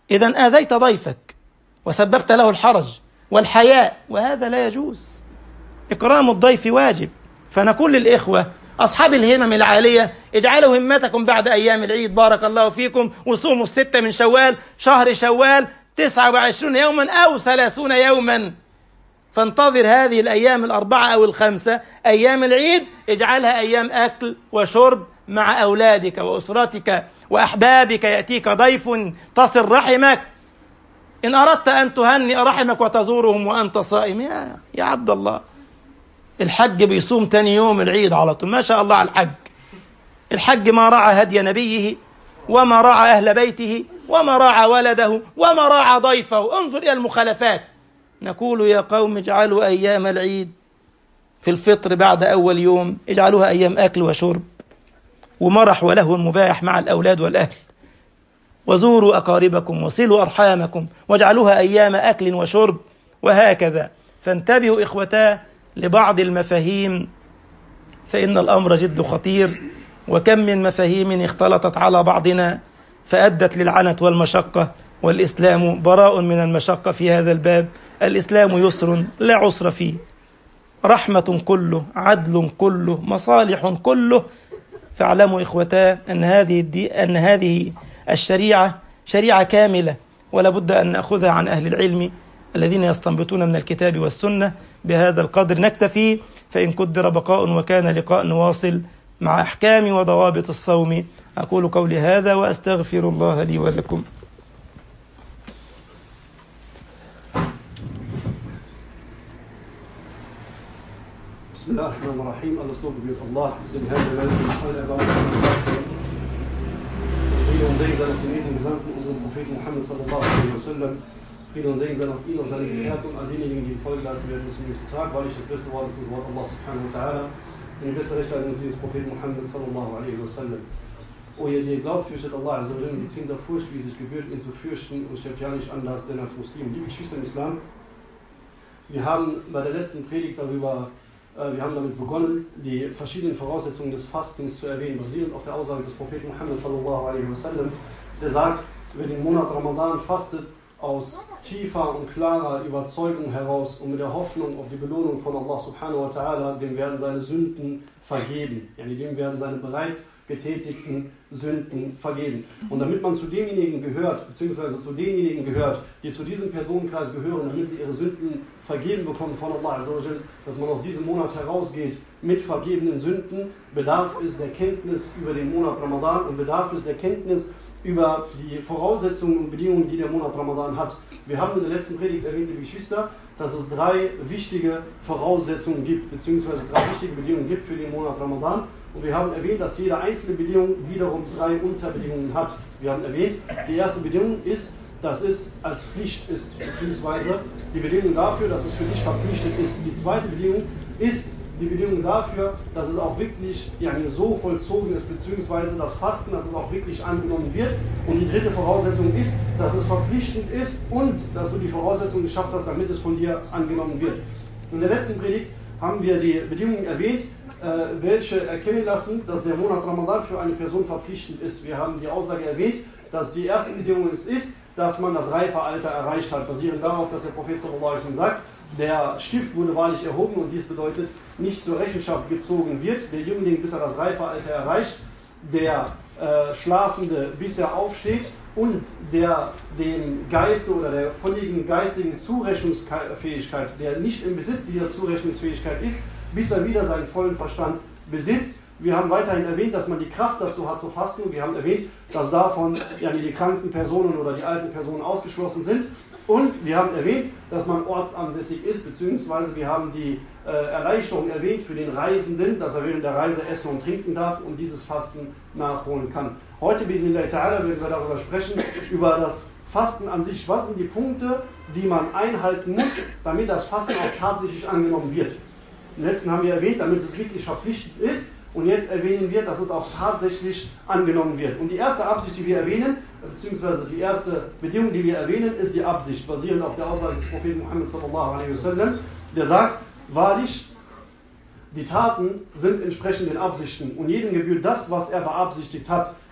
إذا آذيت ضيفك وسببت له الحرج والحياء، وهذا لا يجوز. إكرام الضيف واجب. فنقول للإخوة أصحاب الهمم العالية اجعلوا همتكم بعد أيام العيد، بارك الله فيكم، وصوموا الستة من شوال، شهر شوال تسعة وعشرين يوما أو ثلاثون يوما، فانتظر هذه الأيام الأربعة أو الخمسة أيام العيد، اجعلها أيام أكل وشرب مع أولادك وأسرتك وأحبابك، يأتيك ضيف تصل رحمك، إن أردت أن تهنئ رحمك وتزورهم وأنت صائم. يا, يا عبد الله، الحج بيصوم تاني يوم العيد على طول، ما شاء الله على الحج. الحج ما راعى هدي نبيه، وما راعى أهل بيته، وما راعى ولده، وما راعى ضيفه. انظر إلى المخالفات. نقول يا قوم اجعلوا أيام العيد في الفطر بعد أول يوم اجعلوها أيام أكل وشرب ومرح ولهو مباح مع الأولاد والأهل، وزوروا أقاربكم وصلوا أرحامكم واجعلوها أيام أكل وشرب، وهكذا. فانتبهوا إخوتاه لبعض المفاهيم، فإن الأمر جد خطير، وكم من مفاهيم اختلطت على بعضنا فأدت للعنت والمشقة، والإسلام براء من المشقة في هذا الباب. الإسلام يسر لا عسر فيه، رحمة كله، عدل كله، مصالح كله. فاعلموا إخوتاه أن هذه الدي أن هذه الشريعة شريعة كاملة، ولا بد أن نأخذها عن أهل العلم الذين يستنبطون من الكتاب والسنة. بهذا القدر نكتفي، فإن قدر بقاء وكان لقاء نواصل مع أحكام وضوابط الصوم. أقول قولي هذا وأستغفر الله لي ولكم. بسم الله الرحمن الرحيم. Alles Lob gebührt Allah, dem Herrn der Welt, und allen Erbarmungen. Friede und Segen seiner gnädigen Gesandten, unserem Propheten Muhammad sallallahu alaihi wasallam. Friede und Segen sein auf ihn und seine Gefährten und all diejenigen, die ihm Folge leisten werden bis zum nächsten Tag, weil ich das beste Wort ist, das Wort Allah subhanahu wa ta'ala, und die beste Rechtleitung ist des Propheten Muhammad sallallahu alaihi wasallam. O ihr, die ihr glaubt, fürchtet Allah azza wa jalla, die zehn der Furcht, wie es sich gebührt, ihn zu fürchten, und stellt ja nicht anders, denn als Muslim. Liebe Geschwister im Islam, wir haben bei der letzten Predigt darüber Wir haben damit begonnen, die verschiedenen Voraussetzungen des Fastens zu erwähnen, basierend auf der Aussage des Propheten Muhammad sallallahu alaihi wasallam, der sagt, wer den Monat Ramadan fastet, aus tiefer und klarer Überzeugung heraus und mit der Hoffnung auf die Belohnung von Allah subhanahu wa ta'ala, dem werden seine Sünden vergeben. Yani dem werden seine bereits getätigten Sünden vergeben. Und damit man zu denjenigen gehört, beziehungsweise zu denjenigen gehört, die zu diesem Personenkreis gehören, damit sie ihre Sünden vergeben bekommen von Allah, dass man aus diesem Monat herausgeht mit vergebenen Sünden, bedarf es der Kenntnis über den Monat Ramadan und bedarf es der Kenntnis über die Voraussetzungen und Bedingungen, die der Monat Ramadan hat. Wir haben in der letzten Predigt erwähnt, liebe Geschwister, dass es drei wichtige Voraussetzungen gibt, beziehungsweise drei wichtige Bedingungen gibt für den Monat Ramadan. Und wir haben erwähnt, dass jede einzelne Bedingung wiederum drei Unterbedingungen hat. Wir haben erwähnt, die erste Bedingung ist, dass es als Pflicht ist, beziehungsweise die Bedingung dafür, dass es für dich verpflichtet ist. Die zweite Bedingung ist die Bedingung dafür, dass es auch wirklich ja, so vollzogen ist, beziehungsweise das Fasten, dass es auch wirklich angenommen wird. Und die dritte Voraussetzung ist, dass es verpflichtend ist und dass du die Voraussetzung geschafft hast, damit es von dir angenommen wird. In der letzten Predigt haben wir die Bedingungen erwähnt, äh, welche erkennen lassen, dass der Monat Ramadan für eine Person verpflichtend ist. Wir haben die Aussage erwähnt, dass die erste Bedingung es ist, dass man das Reifealter erreicht hat, basierend darauf, dass der Prophet sallallahu alaihi wasallam sagt, der Stift wurde wahrlich erhoben und dies bedeutet, nicht zur Rechenschaft gezogen wird, der Jüngling, bis er das Reifealter erreicht, der äh, Schlafende, bis er aufsteht und der dem Geiste oder der völligen geistigen Zurechnungsfähigkeit, der nicht im Besitz dieser Zurechnungsfähigkeit ist, bis er wieder seinen vollen Verstand besitzt. Wir haben weiterhin erwähnt, dass man die Kraft dazu hat zu fasten. Wir haben erwähnt, dass davon ja, die kranken Personen oder die alten Personen ausgeschlossen sind. Und wir haben erwähnt, dass man ortsansässig ist, beziehungsweise wir haben die äh, Erleichterung erwähnt für den Reisenden, dass er während der Reise essen und trinken darf und dieses Fasten nachholen kann. Heute werden wir darüber sprechen, über das Fasten an sich. Was sind die Punkte, die man einhalten muss, damit das Fasten auch tatsächlich angenommen wird? Im letzten haben wir erwähnt, damit es wirklich verpflichtend ist. Und jetzt erwähnen wir, dass es auch tatsächlich angenommen wird. Und die erste Absicht, die wir erwähnen, beziehungsweise die erste Bedingung, die wir erwähnen, ist die Absicht, basierend auf der Aussage des Propheten Muhammad sallallahu alaihi wasallam, der sagt, wahrlich, die Taten sind entsprechend den Absichten und jedem gebührt das, was er beabsichtigt hat.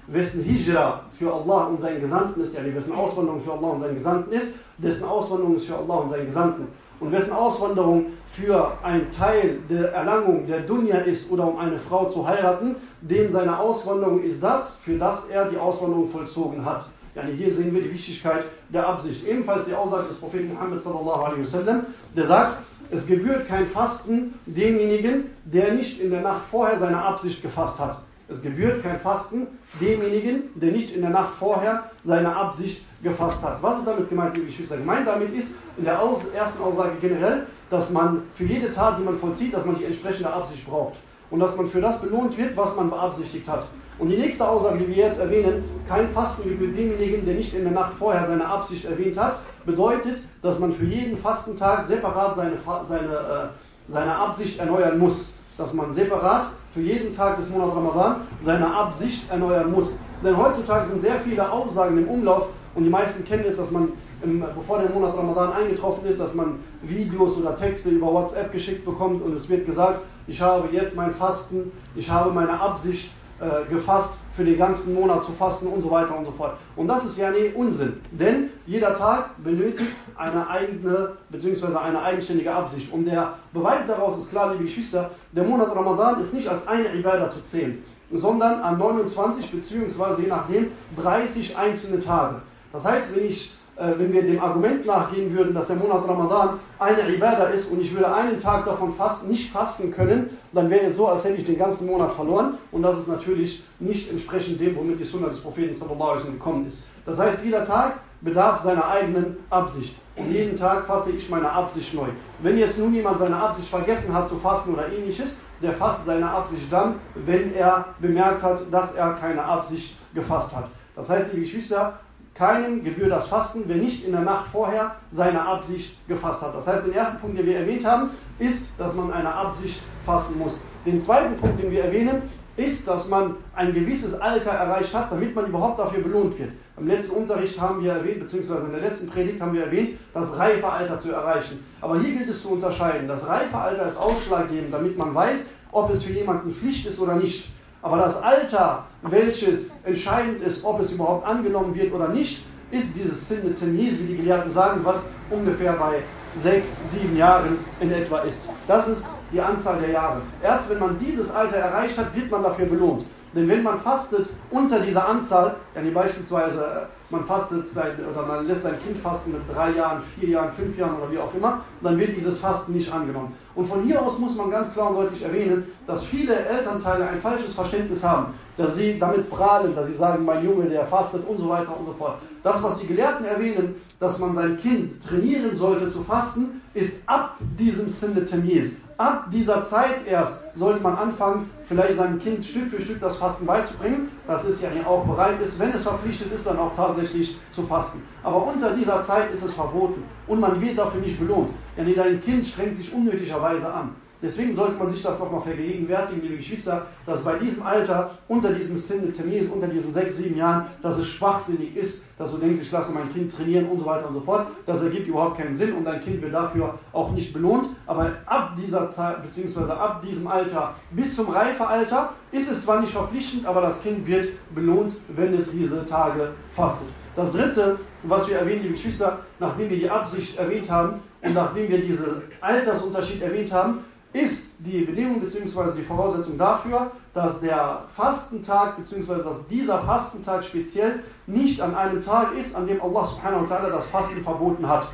wessen Hijra für Allah und seinen Gesandten ist, ja, wessen Auswanderung für Allah und seinen Gesandten ist, dessen Auswanderung ist für Allah und seinen Gesandten. Und wessen Auswanderung für einen Teil der Erlangung der Dunya ist oder um eine Frau zu heiraten, dem seine Auswanderung ist das, für das er die Auswanderung vollzogen hat. Yani hier sehen wir die Wichtigkeit der Absicht. Ebenfalls die Aussage des Propheten Muhammad sallallahu alaihi wasallam, der sagt, es gebührt kein Fasten demjenigen, der nicht in der Nacht vorher seine Absicht gefasst hat. Es gebührt kein Fasten demjenigen, der nicht in der Nacht vorher seine Absicht gefasst hat. Was ist damit gemeint, liebe Geschwister? Gemeint damit ist in der Aus ersten Aussage generell, dass man für jede Tat, die man vollzieht, dass man die entsprechende Absicht braucht. Und dass man für das belohnt wird, was man beabsichtigt hat. Und die nächste Aussage, die wir jetzt erwähnen, kein Fasten gebührt demjenigen, der nicht in der Nacht vorher seine Absicht erwähnt hat, bedeutet, dass man für jeden Fastentag separat seine, seine, äh, seine Absicht erneuern muss. Dass man separat für jeden Tag des Monats Ramadan seine Absicht erneuern muss. Denn heutzutage sind sehr viele Aussagen im Umlauf und die meisten kennen es, dass man, im, bevor der Monat Ramadan eingetroffen ist, dass man Videos oder Texte über WhatsApp geschickt bekommt und es wird gesagt, ich habe jetzt mein Fasten, ich habe meine Absicht äh, gefasst, für den ganzen Monat zu fasten und so weiter und so fort. Und das ist ja nee Unsinn, denn jeder Tag benötigt eine eigene bzw. eine eigenständige Absicht. Und der Beweis daraus ist klar, liebe Geschwister, der Monat Ramadan ist nicht als eine Ibadah zu zählen, sondern an neunundzwanzig bzw. je nachdem dreißig einzelne Tage. Das heißt, wenn ich wenn wir dem Argument nachgehen würden, dass der Monat Ramadan eine Ibadah ist und ich würde einen Tag davon fasten, nicht fasten können, dann wäre es so, als hätte ich den ganzen Monat verloren und das ist natürlich nicht entsprechend dem, womit die Sunna des Propheten sallallahu alaihi wasallam gekommen ist. Das heißt, jeder Tag bedarf seiner eigenen Absicht und jeden Tag fasse ich meine Absicht neu. Wenn jetzt nun jemand seine Absicht vergessen hat zu fasten oder ähnliches, der fasst seine Absicht dann, wenn er bemerkt hat, dass er keine Absicht gefasst hat. Das heißt, liebe Geschwister, keinem gebührt das Fasten, wer nicht in der Nacht vorher seine Absicht gefasst hat. Das heißt, den ersten Punkt, den wir erwähnt haben, ist, dass man eine Absicht fassen muss. Den zweiten Punkt, den wir erwähnen, ist, dass man ein gewisses Alter erreicht hat, damit man überhaupt dafür belohnt wird. Im letzten Unterricht haben wir erwähnt, beziehungsweise in der letzten Predigt haben wir erwähnt, das Reifealter zu erreichen. Aber hier gilt es zu unterscheiden. Das Reifealter ist ausschlaggebend, damit man weiß, ob es für jemanden Pflicht ist oder nicht. Aber das Alter, welches entscheidend ist, ob es überhaupt angenommen wird oder nicht, ist dieses Sinne Tamyiz, wie die Gelehrten sagen, was ungefähr bei sechs, sieben Jahren in etwa ist. Das ist die Anzahl der Jahre. Erst wenn man dieses Alter erreicht hat, wird man dafür belohnt. Denn wenn man fastet unter dieser Anzahl, yani beispielsweise man fastet sein, oder man lässt sein Kind fasten mit drei Jahren, vier Jahren, fünf Jahren oder wie auch immer, dann wird dieses Fasten nicht angenommen. Und von hier aus muss man ganz klar und deutlich erwähnen, dass viele Elternteile ein falsches Verständnis haben, dass sie damit prahlen, dass sie sagen, mein Junge, der fastet und so weiter und so fort. Das, was die Gelehrten erwähnen, dass man sein Kind trainieren sollte zu fasten, ist ab diesem Sinne Tamyiz. Ab dieser Zeit erst sollte man anfangen, vielleicht seinem Kind Stück für Stück das Fasten beizubringen, dass es ja auch bereit ist, wenn es verpflichtet ist, dann auch tatsächlich zu fasten. Aber unter dieser Zeit ist es verboten und man wird dafür nicht belohnt. Denn dein Kind strengt sich unnötigerweise an. Deswegen sollte man sich das nochmal vergegenwärtigen, liebe Geschwister, dass bei diesem Alter, unter diesem Sinne Tamyiz, unter diesen sechs, sieben Jahren, dass es schwachsinnig ist, dass du denkst, ich lasse mein Kind trainieren und so weiter und so fort. Das ergibt überhaupt keinen Sinn und dein Kind wird dafür auch nicht belohnt. Aber ab dieser Zeit, beziehungsweise ab diesem Alter bis zum Reifealter, ist es zwar nicht verpflichtend, aber das Kind wird belohnt, wenn es diese Tage fastet. Das dritte, was wir erwähnen, liebe Geschwister, nachdem wir die Absicht erwähnt haben und nachdem wir diesen Altersunterschied erwähnt haben, ist die Bedingung bzw. die Voraussetzung dafür, dass der Fastentag bzw. dass dieser Fastentag speziell nicht an einem Tag ist, an dem Allah subhanahu wa ta'ala das Fasten verboten hat.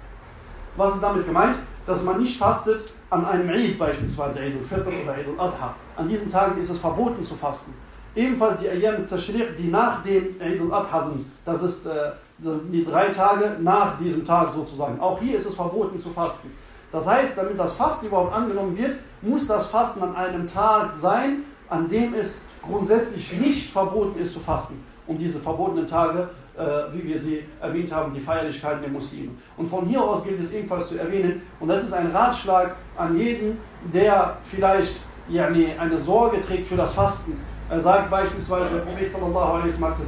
Was ist damit gemeint? Dass man nicht fastet an einem Eid, beispielsweise Eid al-Fitr oder Eid al-Adha. An diesen Tagen ist es verboten zu fasten. Ebenfalls die Ayyam al-Tashriq, die nach dem Eid al-Adha sind. Das, ist, äh, das sind die drei Tage nach diesem Tag sozusagen. Auch hier ist es verboten zu fasten. Das heißt, damit das Fasten überhaupt angenommen wird, muss das Fasten an einem Tag sein, an dem es grundsätzlich nicht verboten ist zu fasten. Und diese verbotenen Tage, äh, wie wir sie erwähnt haben, die Feierlichkeiten der Muslime. Und von hier aus gilt es ebenfalls zu erwähnen, und das ist ein Ratschlag an jeden, der vielleicht ja, nee, eine Sorge trägt für das Fasten. Er sagt beispielsweise, der Prophet sallallahu alaihi wasallam hat gesagt,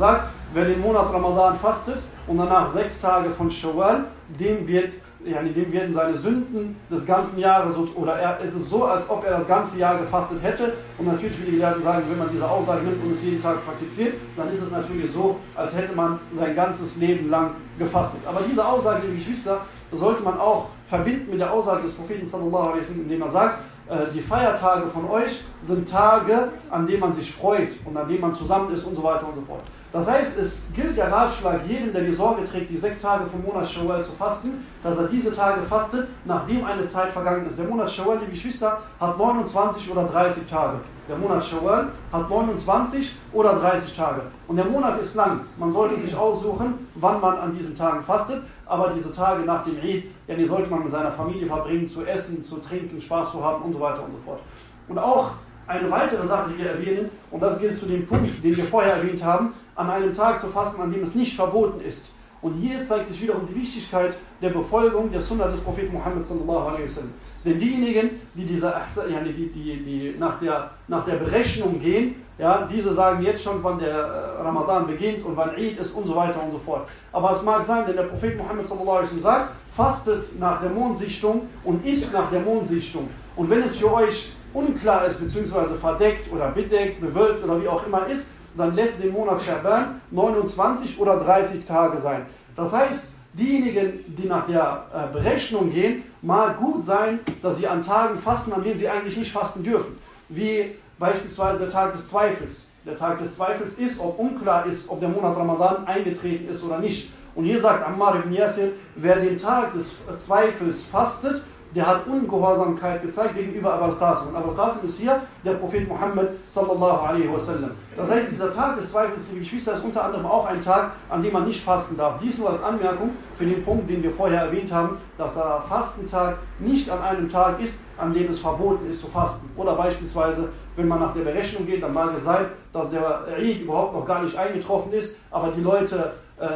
wer den Monat Ramadan fastet und danach sechs Tage von Shawwal, dem wird Ja, dem werden seine Sünden des ganzen Jahres, oder er, es ist so, als ob er das ganze Jahr gefastet hätte. Und natürlich, wie die Gelehrten sagen, wenn man diese Aussage nimmt und es jeden Tag praktiziert, dann ist es natürlich so, als hätte man sein ganzes Leben lang gefastet. Aber diese Aussage, liebe Geschwister, sollte man auch verbinden mit der Aussage des Propheten sallallahu alaihi wasallam, indem er sagt, die Feiertage von euch sind Tage, an denen man sich freut und an denen man zusammen ist und so weiter und so fort. Das heißt, es gilt der Ratschlag jedem, der die Sorge trägt, die sechs Tage vom Monat Shawwal zu fasten, dass er diese Tage fastet, nachdem eine Zeit vergangen ist. Der Monat Shawwal, liebe Geschwister, hat neunundzwanzig oder dreißig Tage. Der Monat Shawwal hat neunundzwanzig oder dreißig Tage. Und der Monat ist lang. Man sollte sich aussuchen, wann man an diesen Tagen fastet. Aber diese Tage nach dem Eid, ja, die sollte man mit seiner Familie verbringen, zu essen, zu trinken, Spaß zu haben und so weiter und so fort. Und auch eine weitere Sache, die wir erwähnen, und das gilt zu dem Punkt, den wir vorher erwähnt haben, an einem Tag zu fasten, an dem es nicht verboten ist. Und hier zeigt sich wiederum die Wichtigkeit der Befolgung der Sunna des Propheten Muhammad sallallahu alaihi wasallam. Denn diejenigen, die, diese, ja, die, die, die nach, der, nach der Berechnung gehen, ja, diese sagen jetzt schon, wann der Ramadan beginnt und wann Eid ist und so weiter und so fort. Aber es mag sein, denn der Prophet Muhammad sallallahu alaihi wasallam sagt, fastet nach der Mondsichtung und isst nach der Mondsichtung. Und wenn es für euch unklar ist, beziehungsweise verdeckt oder bedeckt, bewölkt oder wie auch immer ist, dann lässt den Monat Schaban neunundzwanzig oder dreißig Tage sein. Das heißt, diejenigen, die nach der Berechnung gehen, mag gut sein, dass sie an Tagen fasten, an denen sie eigentlich nicht fasten dürfen. Wie beispielsweise der Tag des Zweifels. Der Tag des Zweifels ist, ob unklar ist, ob der Monat Ramadan eingetreten ist oder nicht. Und hier sagt Ammar ibn Yasir, wer den Tag des Zweifels fastet, der hat Ungehorsamkeit gezeigt gegenüber Abu al-Qasim. Und Abu al-Qasim ist hier der Prophet Muhammad sallallahu alaihi wasallam. Das heißt, dieser Tag des Zweifels, liebe Geschwister, ist unter anderem auch ein Tag, an dem man nicht fasten darf. Dies nur als Anmerkung für den Punkt, den wir vorher erwähnt haben, dass der Fastentag nicht an einem Tag ist, an dem es verboten ist zu fasten. Oder beispielsweise, wenn man nach der Berechnung geht, dann mag es sein, dass der Eid überhaupt noch gar nicht eingetroffen ist, aber die Leute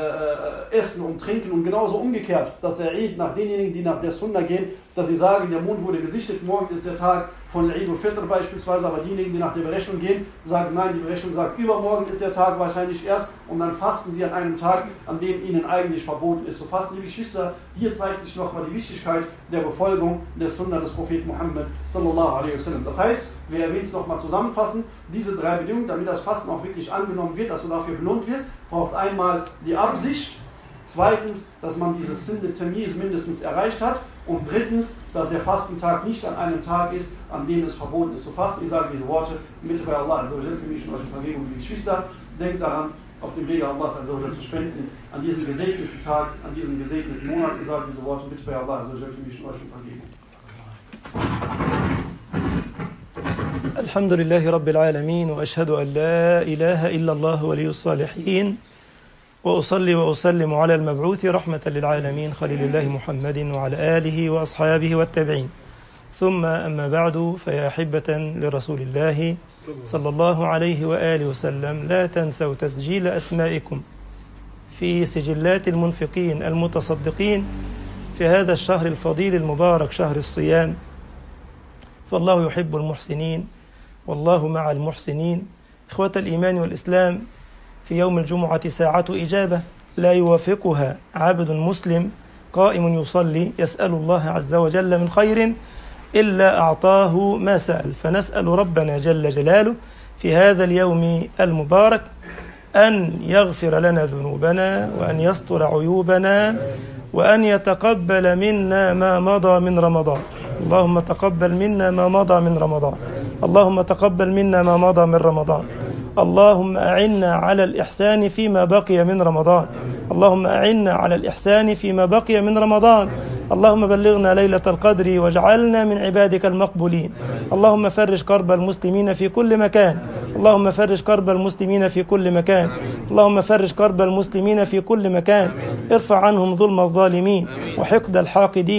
Äh, essen und trinken und genauso umgekehrt, dass der Eid nach denjenigen, die nach der Sunna gehen, dass sie sagen, der Mond wurde gesichtet, morgen ist der Tag von Eid al-Fitr beispielsweise, aber diejenigen, die nach der Berechnung gehen, sagen, nein, die Berechnung sagt, übermorgen ist der Tag wahrscheinlich erst und dann fasten sie an einem Tag, an dem ihnen eigentlich verboten ist zu fasten. Liebe Geschwister, hier zeigt sich nochmal die Wichtigkeit der Befolgung der Sunna des Propheten Muhammad sallallahu alaihi wasallam. Das heißt, wir erwähnen es nochmal zusammenfassen, diese drei Bedingungen, damit das Fasten auch wirklich angenommen wird, dass du dafür belohnt wirst, braucht einmal die Absicht, zweitens, dass man dieses Sinn Tamis mindestens erreicht hat und drittens, dass der Fastentag nicht an einem Tag ist, an dem es verboten ist zu fasten. Ich sage diese Worte mit bei Allah, also für mich und eure Vergebung, liebe Geschwister, denkt daran, auf dem Wege Allahs also zu spenden, an diesem gesegneten Tag, an diesem gesegneten Monat. Ich sage diese Worte mit bei Allah, also für mich und eure Vergebung. الحمد لله رب العالمين وأشهد أن لا إله إلا الله ولي الصالحين وأصلي وأسلم على المبعوث رحمة للعالمين خليل الله محمد وعلى آله وأصحابه والتابعين ثم أما بعد فيا أحبة لرسول الله صلى الله عليه وآله وسلم لا تنسوا تسجيل أسمائكم في سجلات المنفقين المتصدقين في هذا الشهر الفضيل المبارك شهر الصيام فالله يحب المحسنين والله مع المحسنين. إخوة الإيمان والإسلام، في يوم الجمعة ساعة إجابة لا يوافقها عبد مسلم قائم يصلي يسأل الله عز وجل من خير إلا أعطاه ما سأل. فنسأل ربنا جل جلاله في هذا اليوم المبارك أن يغفر لنا ذنوبنا وأن يستر عيوبنا وأن يتقبل منا ما مضى من رمضان. اللهم تقبل منا ما مضى من رمضان. اللهم تقبل منا ما مضى من رمضان. اللهم أعنا على الإحسان فيما بقي من رمضان. اللهم أعنا على الإحسان فيما بقي من رمضان. اللهم بلغنا ليلة القدر واجعلنا من عبادك المقبولين. اللهم فرج كرب المسلمين في كل مكان. اللهم فرج كرب المسلمين في كل مكان. اللهم فرج كرب المسلمين في كل مكان. ارفع عنهم ظلم الظالمين وحقد الحاقدين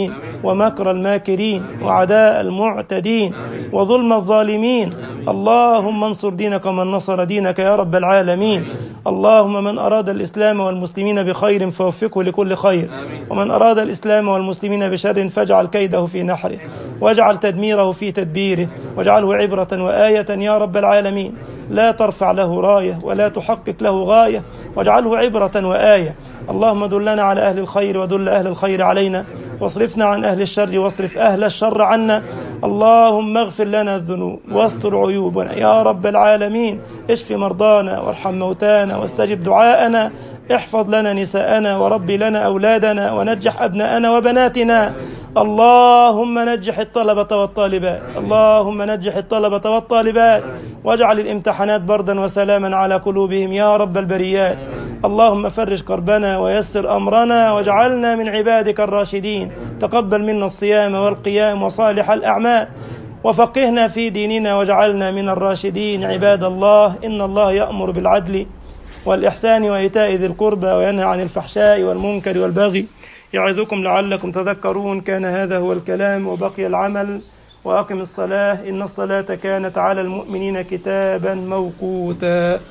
ومكر الماكرين وعداء المعتدين وظلم الظالمين. اللهم انصر دينك ومن نصر دينك يا رب العالمين. اللهم من أراد الإسلام والمسلمين بخير فوفقه لكل خير، ومن أراد الإسلام والمسلمين بشر فاجعل كيده في نحره، واجعل تدميره في تدبيره، واجعله عبرة وآية يا رب العالمين. لا ترفع له راية ولا تحقق له غاية، واجعله عبرة وآية. اللهم دلنا على أهل الخير ودل أهل الخير علينا، واصرفنا عن أهل الشر واصرف أهل الشر عنا. اللهم اغفر لنا الذنوب واستر عيوبنا يا رب العالمين. اشف مرضانا وارحم موتانا واستجب دعاءنا. احفظ لنا نساءنا وربي لنا أولادنا ونجح أبناءنا وبناتنا. اللهم نجح الطلبة والطالبات، اللهم نجح الطلبة والطالبات، واجعل الامتحانات بردا وسلاما على قلوبهم يا رب البريات. اللهم فرج كربنا ويسر أمرنا واجعلنا من عبادك الراشدين. تقبل منا الصيام والقيام وصالح الأعمال، وفقهنا في ديننا واجعلنا من الراشدين. عباد الله، إن الله يأمر بالعدل والإحسان وإيتاء ذي القربى وينهى عن الفحشاء والمنكر والبغي يعظكم لعلكم تذكرون. كان هذا هو الكلام وبقي العمل. وأقم الصلاة إن الصلاة كانت على المؤمنين كتابا موقوتا.